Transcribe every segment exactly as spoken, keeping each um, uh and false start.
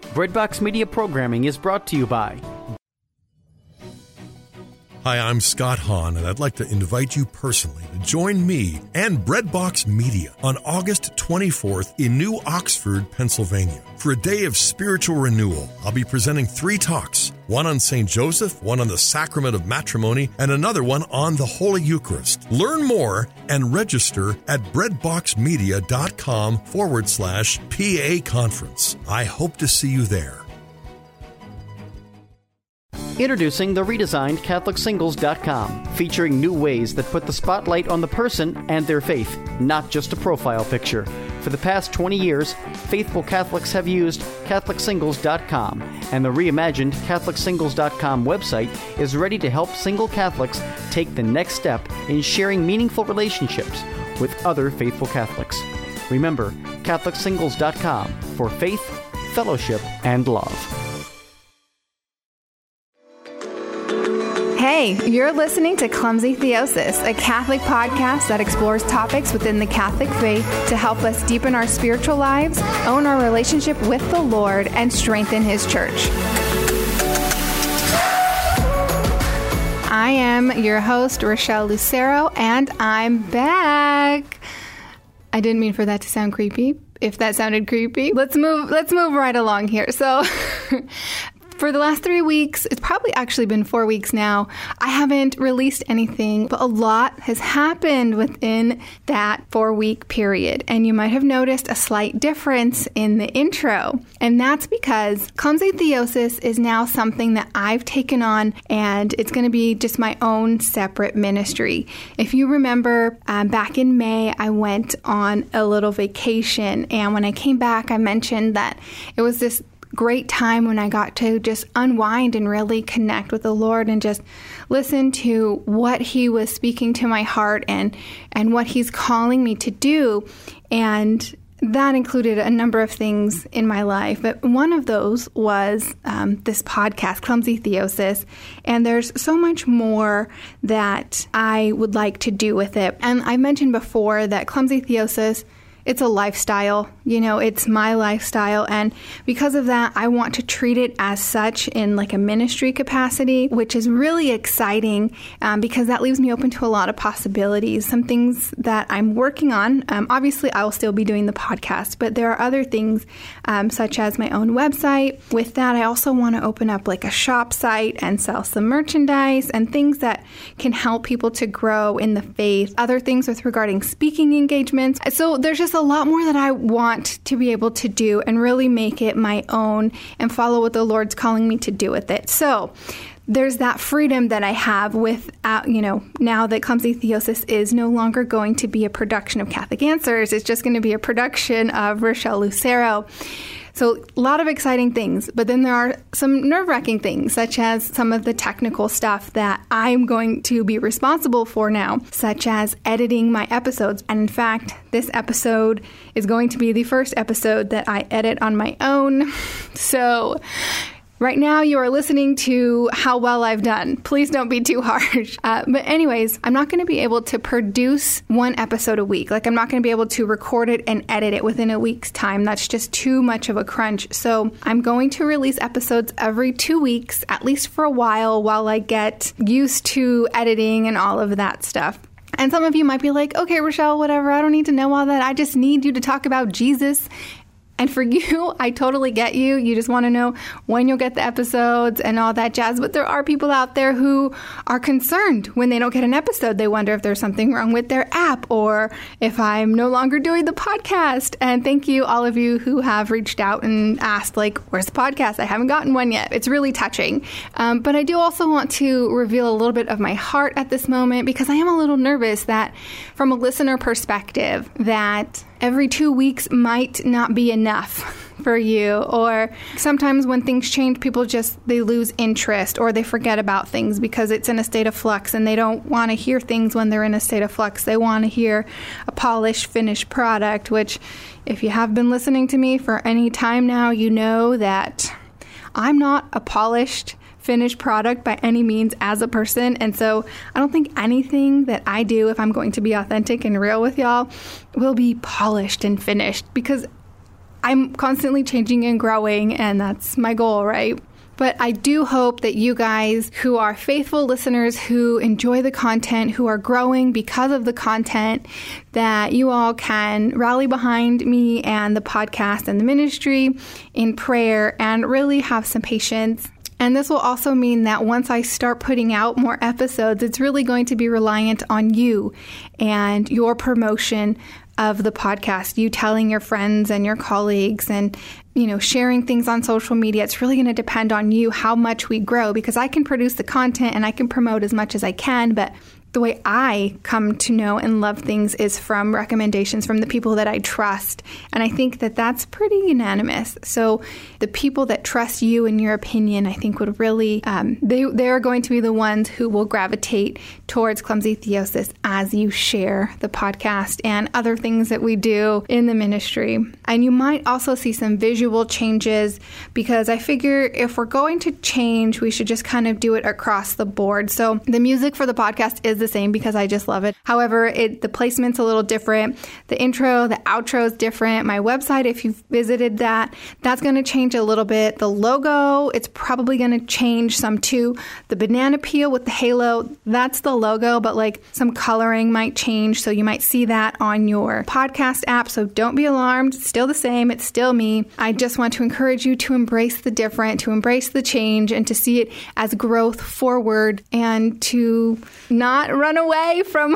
Breadbox Media programming is brought to you by... Hi, I'm Scott Hahn, and I'd like to invite you personally to join me and Breadbox Media on August twenty-fourth in New Oxford, Pennsylvania, for a day of spiritual renewal. I'll be presenting three talks, one on Saint Joseph, one on the Sacrament of Matrimony, and another one on the Holy Eucharist. Learn more and register at breadboxmedia.com forward slash PA conference. I hope to see you there. Introducing the redesigned Catholic Singles dot com, featuring new ways that put the spotlight on the person and their faith, not just a profile picture. For the past twenty years, faithful Catholics have used Catholic Singles dot com, and the reimagined Catholic Singles dot com website is ready to help single Catholics take the next step in sharing meaningful relationships with other faithful Catholics. Remember, Catholic Singles dot com for faith, fellowship, and love. Hey, you're listening to Clumsy Theosis, a Catholic podcast that explores topics within the Catholic faith to help us deepen our spiritual lives, own our relationship with the Lord, and strengthen His church. I am your host, Rochelle Lucero, and I'm back. I didn't mean for that to sound creepy. If that sounded creepy, let's move, let's move right along here. So... For the last three weeks, it's probably actually been four weeks now, I haven't released anything, but a lot has happened within that four-week period. And you might have noticed a slight difference in the intro. And that's because Clumsy Theosis is now something that I've taken on, and it's going to be just my own separate ministry. If you remember, um, back in May, I went on a little vacation. And when I came back, I mentioned that it was this great time when I got to just unwind and really connect with the Lord and just listen to what He was speaking to my heart and and what He's calling me to do. And that included a number of things in my life, but one of those was um, this podcast, Clumsy Theosis, and there's so much more that I would like to do with it. And I mentioned before that Clumsy Theosis, it's a lifestyle, you know, it's my lifestyle. And because of that, I want to treat it as such in like a ministry capacity, which is really exciting um, because that leaves me open to a lot of possibilities, some things that I'm working on. Um, obviously, I will still be doing the podcast, but there are other things um, such as my own website. With that, I also want to open up like a shop site and sell some merchandise and things that can help people to grow in the faith. Other things with regarding speaking engagements. So there's just a lot more that I want to be able to do and really make it my own and follow what the Lord's calling me to do with it. So there's that freedom that I have with, uh, you know, now that Clumsy Theosis is no longer going to be a production of Catholic Answers. It's just going to be a production of Rochelle Lucero. So a lot of exciting things, but then there are some nerve-wracking things, such as some of the technical stuff that I'm going to be responsible for now, such as editing my episodes. And in fact, this episode is going to be the first episode that I edit on my own. So right now, you are listening to how well I've done. Please don't be too harsh. Uh, but anyways, I'm not going to be able to produce one episode a week. Like, I'm not going to be able to record it and edit it within a week's time. That's just too much of a crunch. So I'm going to release episodes every two weeks, at least for a while, while I get used to editing and all of that stuff. And some of you might be like, okay, Rochelle, whatever. I don't need to know all that. I just need you to talk about Jesus. And for you, I totally get you. You just want to know when you'll get the episodes and all that jazz. But there are people out there who are concerned when they don't get an episode. They wonder if there's something wrong with their app or if I'm no longer doing the podcast. And thank you, all of you who have reached out and asked, like, where's the podcast? I haven't gotten one yet. It's really touching. Um, but I do also want to reveal a little bit of my heart at this moment because I am a little nervous that from a listener perspective that every two weeks might not be enough for you, or sometimes when things change, people just, they lose interest or they forget about things because it's in a state of flux and they don't want to hear things when they're in a state of flux. They want to hear a polished, finished product, which if you have been listening to me for any time now, you know that I'm not a polished, finished product by any means as a person. And so I don't think anything that I do, if I'm going to be authentic and real with y'all, will be polished and finished because I'm constantly changing and growing, and that's my goal, right? But I do hope that you guys who are faithful listeners, who enjoy the content, who are growing because of the content, that you all can rally behind me and the podcast and the ministry in prayer and really have some patience. And this will also mean that once I start putting out more episodes, it's really going to be reliant on you and your promotion of the podcast, you telling your friends and your colleagues and, you know, sharing things on social media. It's really going to depend on you how much we grow, because I can produce the content and I can promote as much as I can, but the way I come to know and love things is from recommendations from the people that I trust. And I think that that's pretty unanimous. So the people that trust you and your opinion, I think would really, um, they, they're going to be the ones who will gravitate towards Clumsy Theosis as you share the podcast and other things that we do in the ministry. And you might also see some visual changes, because I figure if we're going to change, we should just kind of do it across the board. So the music for the podcast is the same because I just love it. However, it, the placement's a little different. The intro, the outro is different. My website, if you've visited that, that's going to change a little bit. The logo, it's probably going to change some too. The banana peel with the halo, that's the logo, but like some coloring might change. So you might see that on your podcast app. So don't be alarmed. It's still the same. It's still me. I just want to encourage you to embrace the different, to embrace the change, and to see it as growth forward, and to not run away from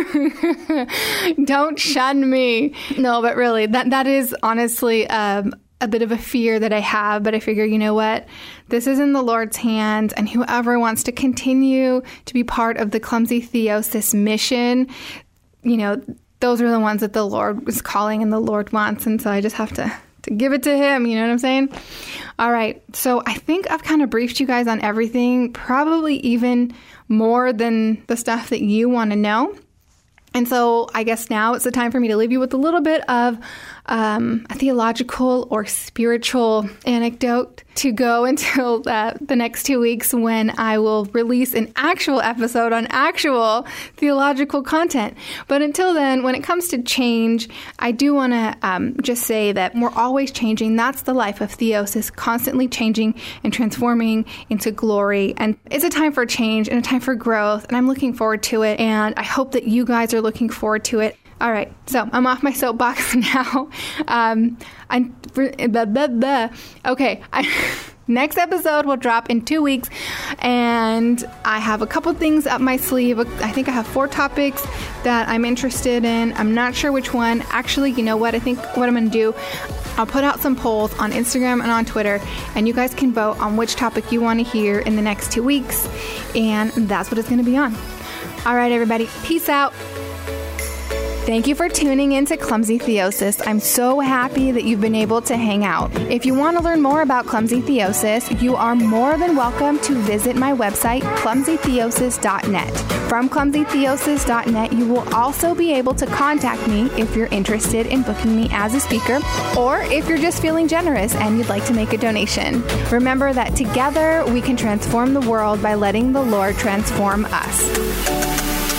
don't shun me. No, but really, that that is honestly um, a bit of a fear that I have. But I figure, you know what? This is in the Lord's hands, and whoever wants to continue to be part of the Clumsy Theosis mission, you know, those are the ones that the Lord is calling and the Lord wants. And so I just have to to give it to him. You know what I'm saying? All right. So I think I've kind of briefed you guys on everything, probably even more than the stuff that you want to know. And so I guess now it's the time for me to leave you with a little bit of um, a theological or spiritual anecdote to go until uh, the next two weeks when I will release an actual episode on actual theological content. But until then, when it comes to change, I do want to um, just say that we're always changing. That's the life of Theosis, constantly changing and transforming into glory. And it's a time for change and a time for growth. And I'm looking forward to it. And I hope that you guys are looking forward to it. All right, so I'm off my soapbox now. Um, I'm blah, blah, blah. Okay, I, next episode will drop in two weeks, and I have a couple things up my sleeve. I think I have four topics that I'm interested in. I'm not sure which one. Actually, you know what? I think what I'm going to do, I'll put out some polls on Instagram and on Twitter, and you guys can vote on which topic you want to hear in the next two weeks, and that's what it's going to be on. All right, everybody, peace out. Thank you for tuning in to Clumsy Theosis. I'm so happy that you've been able to hang out. If you want to learn more about Clumsy Theosis, you are more than welcome to visit my website, clumsy theosis dot net. From clumsy theosis dot net, you will also be able to contact me if you're interested in booking me as a speaker, or if you're just feeling generous and you'd like to make a donation. Remember that together we can transform the world by letting the Lord transform us.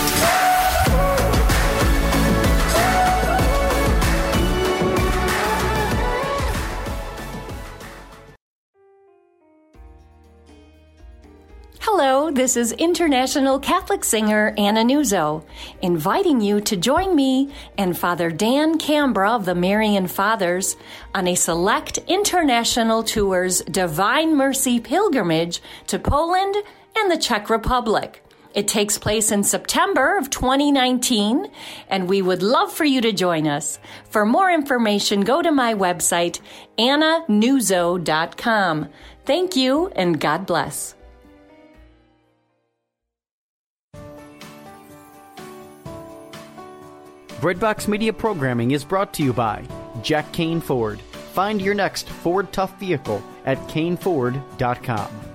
Hello, this is international Catholic singer Anna Nuzzo, inviting you to join me and Father Dan Cambra of the Marian Fathers on a select international tour's Divine Mercy pilgrimage to Poland and the Czech Republic. It takes place in September of twenty nineteen, and we would love for you to join us. For more information, go to my website, anna nuzzo dot com. Thank you, and God bless. Breadbox Media programming is brought to you by Jack Kane Ford. Find your next Ford Tough vehicle at kane ford dot com.